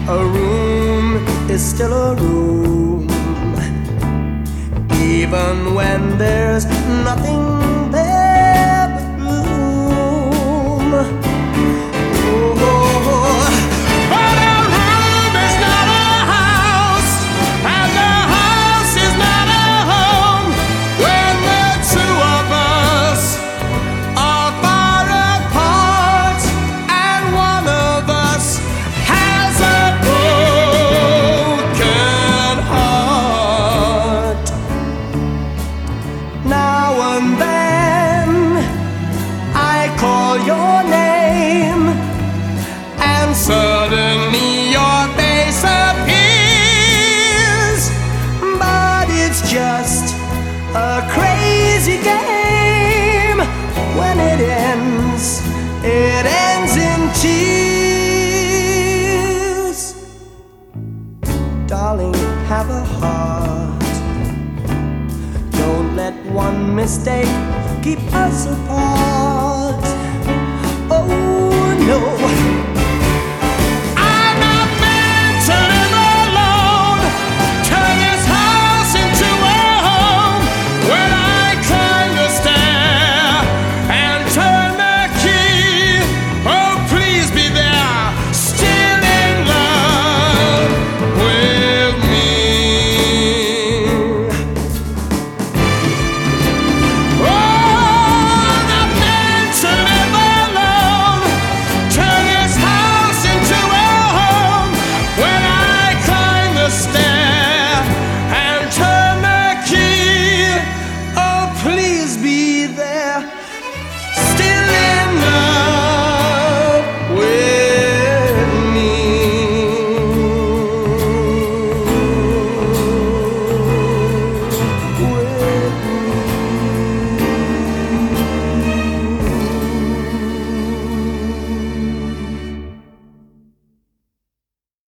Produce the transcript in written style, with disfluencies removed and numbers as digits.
A room is still a room, even when there's nothing there but gloom. Oh, but a room is not a house, and a house is not a home when the two of us are far apart, and one of us has a broken heart. Now and then I call your name, and suddenly your face appears. But it's just a crazy game. When it ends in tears. Darling, have a heart. Don't let one mistake keep us apart.